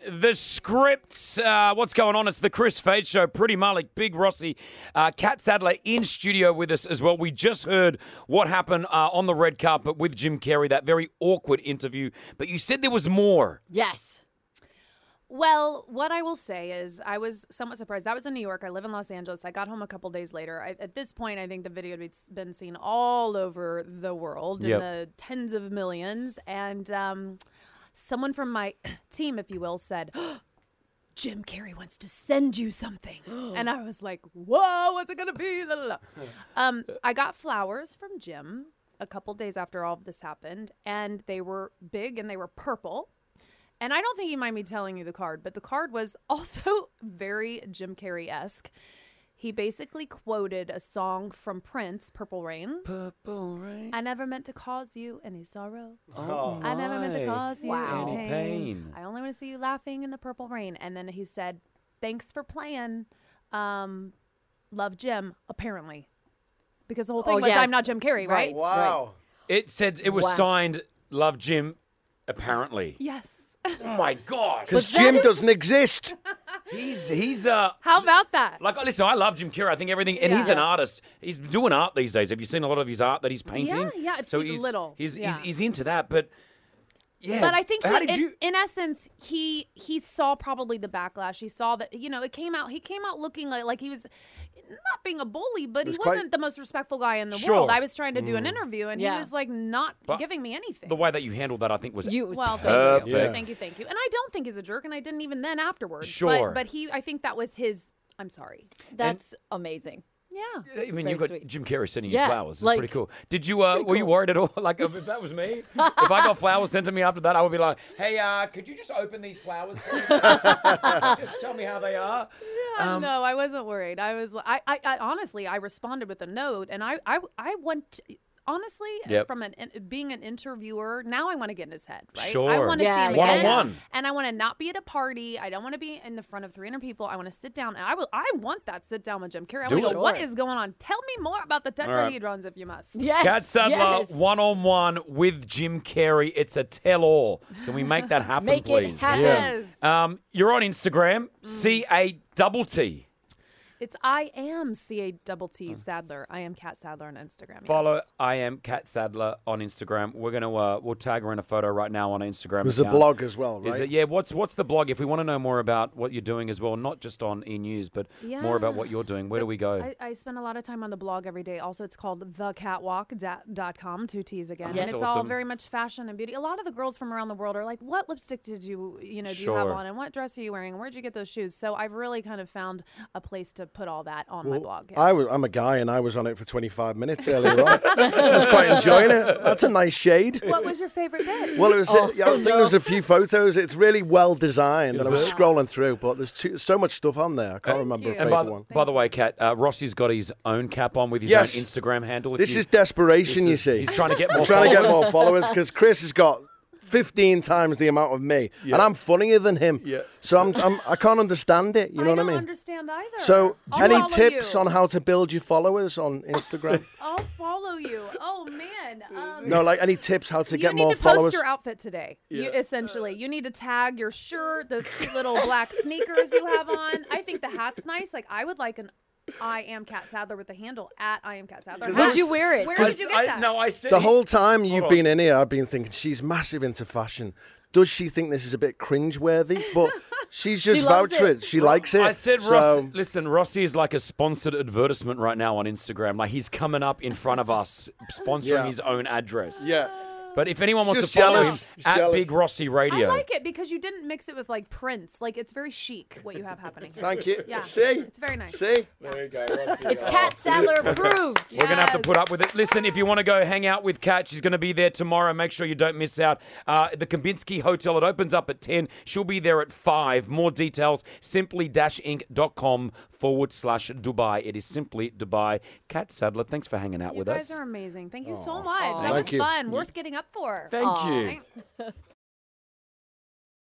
The scripts, what's going on? It's the Chris Fade Show. Pretty Malik, Big Rossi, Kat Sadler in studio with us as well. We just heard what happened on the red carpet with Jim Carrey, that very awkward interview. But you said there was more. Yes. Well, what I will say is I was somewhat surprised. I was in New York. I live in Los Angeles. I got home a couple days later. At this point, I think the video had been seen all over the world in the tens of millions. And someone from my team, if you will, said, Jim Carrey wants to send you something. And I was like, whoa, what's it going to be? La, la, la. I got flowers from Jim a couple days after all of this happened. And they were big and they were purple. And I don't think you mind me telling you the card, but the card was also very Jim Carrey-esque. He basically quoted a song from Prince, Purple Rain. Purple Rain. I never meant to cause you any sorrow. Oh, I never meant to cause you Any any pain. I only want to see you laughing in the purple rain. And then he said, thanks for playing. Love Jim, apparently. Because the whole thing was, yes. I'm not Jim Carrey, right? Wow. It said it was signed, Love Jim, apparently. Yes. Oh, my gosh. Because Jim doesn't exist. He's How about that? like, listen, I love Jim Carrey. I think everything, and he's an artist. He's doing art these days. Have you seen a lot of his art that he's painting? Yeah, I've seen a little. He's into that, but yeah. But I think how did you? in essence, he saw probably the backlash. He saw that, it came out. He came out looking like he was not being a bully, but he wasn't the most respectful guy in the world. I was trying to do an interview, and he was like not giving me anything. The way that you handled that, I think, was perfect. Yeah. Thank you. And I don't think he's a jerk, and I didn't even then afterwards. Sure. But I think that was his. I'm sorry. That's amazing. Yeah. I mean, you've got sweet. Jim Carrey sending you flowers. It's like, pretty cool. Did you? Were you worried at all? Like, if that was me, if I got flowers sent to me after that, I would be like, "Hey, could you just open these flowers for me? Just tell me how they are." No, I wasn't worried. I was. I honestly, I responded with a note, and I want. Honestly, from being an interviewer, now I want to get in his head, right? Sure. I want to see him one-on-one. and I want to not be at a party. I don't want to be in the front of 300 people. I want to sit down, and I want that sit down with Jim Carrey. I want to go, what is going on? Tell me more about the tetrahedrons if you must. Yes. Kat Sadler, one-on-one with Jim Carrey. It's a tell-all. Can we make that happen, Make please? it happen. Yeah. You're on Instagram, CATT. It's I am CATT Sadler. I am Kat Sadler on Instagram. Follow yes. I am Kat Sadler on Instagram. We're gonna we'll tag her in a photo right now on Instagram. There's a blog as well, right? Is it? Yeah. What's the blog? If we want to know more about what you're doing as well, not just on E News, but more about what you're doing. Where do we go? I spend a lot of time on the blog every day. Also, it's called thecatwalk.com, 2 T's again. Yes. And it's all very much fashion and beauty. A lot of the girls from around the world are like, what lipstick did you do you have on? And what dress are you wearing? And where'd you get those shoes? So I've really kind of found a place to put all that on my blog. Yeah. I'm a guy, and I was on it for 25 minutes earlier on. I was quite enjoying it. That's a nice shade. What was your favorite bit? Well, it was. I think there was a few photos. It's really well designed, and I was scrolling through, but there's so much stuff on there. I can't remember a And favorite one. by the way, Kat, Rossi's got his own cap on with his own Instagram handle. This is desperation, you see. He's trying to get more I'm trying to get more followers because Chris has got 15 times the amount of me, and I'm funnier than him. Yeah. So I can't understand it. You know what I mean? I don't understand either. So, I'll any follow tips you. on how to build your followers on Instagram? I'll follow you. Oh man. No, like any tips how to get you need more to followers? post your outfit today. Essentially, you need to tag your shirt, those cute little black sneakers you have on. I think the hat's nice. Like I would like an I am Kat Sadler with the handle at I am Kat Sadler. Would you wear it? Where did you get that? No, I said The whole time you've been in here, I've been thinking she's massive into fashion. Does she think this is a bit cringeworthy? But she's just vouched for it. She likes it. I said, so. listen, Rossi is like a sponsored advertisement right now on Instagram. Like he's coming up in front of us, sponsoring his own address. Yeah. But if anyone wants to just follow jealous. him, Just at jealous. Big Rossi Radio. I like it because you didn't mix it with like Prince. Like it's very chic what you have happening here. Thank you. Yeah. See? It's very nice. See? There you go, Rossi. It's Kat Sadler approved. We're going to have to put up with it. Listen, if you want to go hang out with Kat, she's going to be there tomorrow. Make sure you don't miss out. The Kempinski Hotel, it opens up at 10. She'll be there at 5. More details, simply-inc.com/Dubai. It is simply Dubai. Kat Sadler, thanks for hanging out with us. You guys are amazing. Thank you so much. That Thank was you. fun. Worth getting up for. Thank you. Thanks.